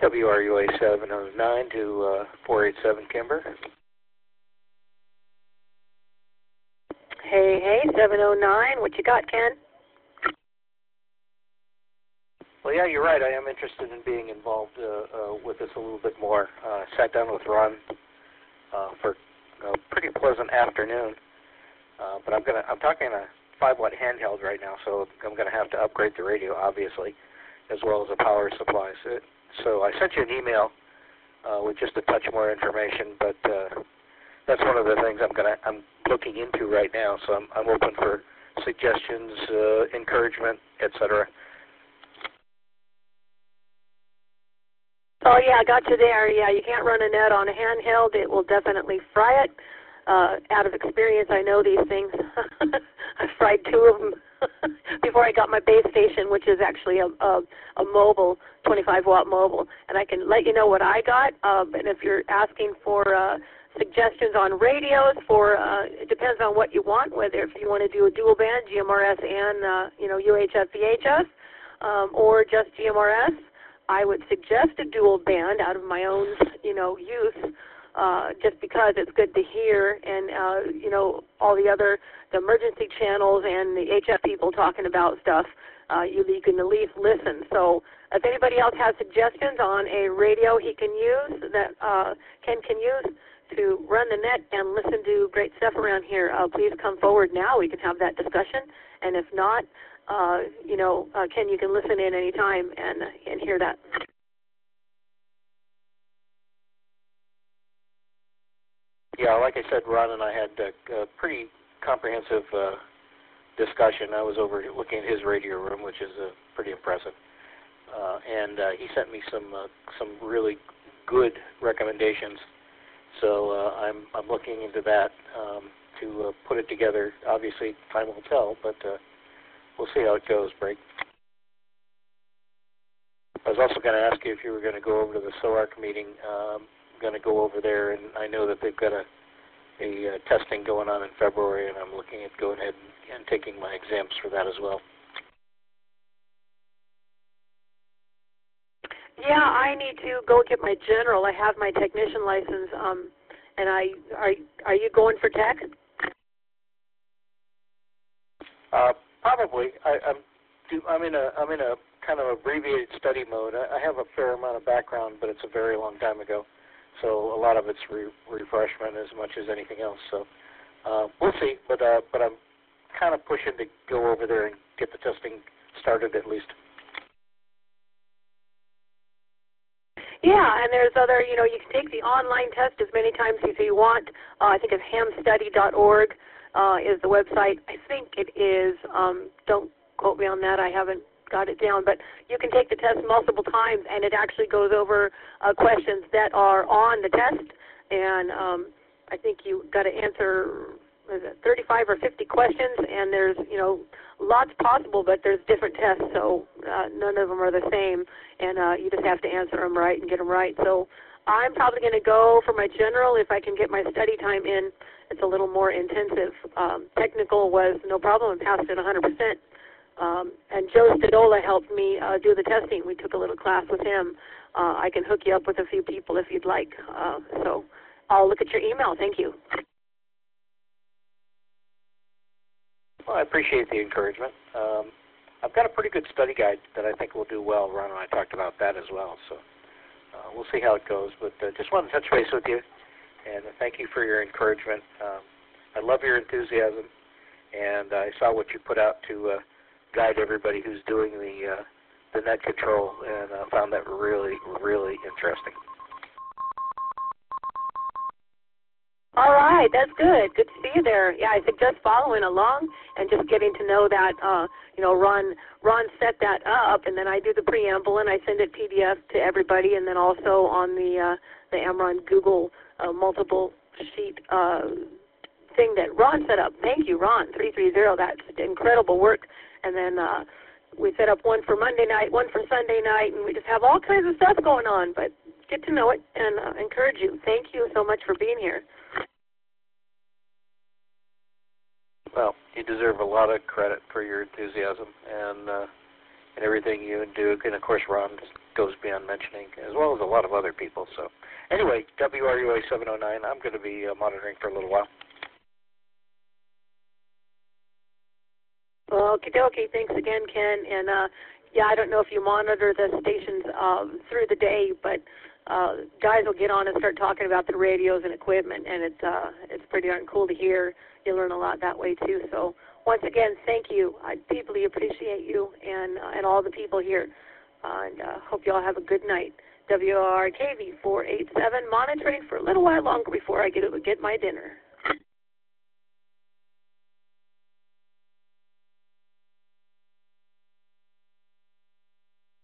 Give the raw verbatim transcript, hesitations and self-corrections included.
W R U A seven oh nine to uh, four eight seven Kimber. Hey, hey, seven oh nine. What you got, Ken? Well, yeah, you're right. I am interested in being involved uh, uh, with this a little bit more. Uh, sat down with Ron uh, for a pretty pleasant afternoon, uh, but I'm gonna I'm talking a five watt handheld right now, so I'm gonna have to upgrade the radio, obviously, as well as the power supply. So, so I sent you an email uh, with just a touch more information, but uh, that's one of the things I'm gonna I'm looking into right now. So I'm I'm open for suggestions, uh, encouragement, et cetera. Oh, yeah, I got you there. Yeah, you can't run a net on a handheld. It will definitely fry it. Uh, out of experience, I know these things. I fried two of them before I got my base station, which is actually a, a, a mobile, twenty-five watt mobile. And I can let you know what I got. Uh, and if you're asking for uh, suggestions on radios, for uh, it depends on what you want, whether if you want to do a dual band, G M R S and uh, you know U H F V H F, um, or just G M R S. I would suggest a dual band out of my own, you know, use, uh, just because it's good to hear, and uh, you know, all the other the emergency channels and the H F people talking about stuff. Uh, you, you can at least listen. So, if anybody else has suggestions on a radio he can use that uh, Ken can use to run the net and listen to great stuff around here, uh, please come forward now. We can have that discussion, and if not, Uh, you know, uh, Ken, you can listen in any time and and hear that. Yeah, like I said, Ron and I had a, a pretty comprehensive uh, discussion. I was over looking at his radio room, which is uh, pretty impressive, uh, and uh, he sent me some uh, some really good recommendations. So uh, I'm I'm looking into that um, to uh, put it together. Obviously, time will tell, but. Uh, We'll see how it goes, Break. I was also going to ask you if you were going to go over to the S O A R C meeting. Um, I'm going to go over there, and I know that they've got a, a uh, testing going on in February, and I'm looking at going ahead and, and taking my exams for that as well. Yeah, I need to go get my general. I have my technician license, um, and I are are you going for tech? Uh, Probably. I, I'm, I'm in a, I'm in a kind of abbreviated study mode. I, I have a fair amount of background, but it's a very long time ago, so a lot of it's re refreshment as much as anything else. So uh, we'll see. But uh, but I'm kind of pushing to go over there and get the testing started at least. Yeah, and there's other. You know, you can take the online test as many times as you want. Uh, I think it's ham study dot org. Uh, is the website. I think it is. Um, don't quote me on that. I haven't got it down. But you can take the test multiple times, and it actually goes over uh, questions that are on the test. And um, I think you got to answer was it thirty-five or fifty questions, and there's you know lots possible, but there's different tests, so uh, none of them are the same, and uh, you just have to answer them right and get them right. So I'm probably going to go for my general if I can get my study time in. It's a little more intensive. Um, technical was no problem and passed it one hundred percent. Um, and Joe Stadola helped me uh, do the testing. We took a little class with him. Uh, I can hook you up with a few people if you'd like. Uh, so I'll look at your email. Thank you. Well, I appreciate the encouragement. Um, I've got a pretty good study guide that I think will do well. Ron and I talked about that as well. So uh, we'll see how it goes. But uh, just wanted to touch base with you. And thank you for your encouragement. Um, I love your enthusiasm, and I saw what you put out to uh, guide everybody who's doing the uh, the net control, and uh, found that really, really interesting. All right, that's good. Good to see you there. Yeah, I suggest following along and just getting to know that. Uh, you know, Ron Ron set that up, and then I do the preamble and I send it P D F to everybody, and then also on the uh, the Amron Google. A multiple sheet uh, thing that Ron set up. Thank you, Ron, three three zero. That's incredible work. And then uh, we set up one for Monday night, one for Sunday night, and we just have all kinds of stuff going on. But get to know it and uh, encourage you. Thank you so much for being here. Well, you deserve a lot of credit for your enthusiasm. And, uh, and everything you and Duke, and of course Ron goes beyond mentioning, as well as a lot of other people. So anyway, W R U A seven oh nine, I'm going to be uh, monitoring for a little while. Okie dokie. Thanks again, Ken. And uh, yeah, I don't know if you monitor the stations um, through the day, but uh, guys will get on and start talking about the radios and equipment, and it's uh, it's pretty darn cool to hear. You learn a lot that way too. So once again, thank you. I deeply appreciate you and uh, and all the people here. Uh, and uh, hope you all have a good night. W R K V four eight seven monitoring for a little while longer before I get get my dinner.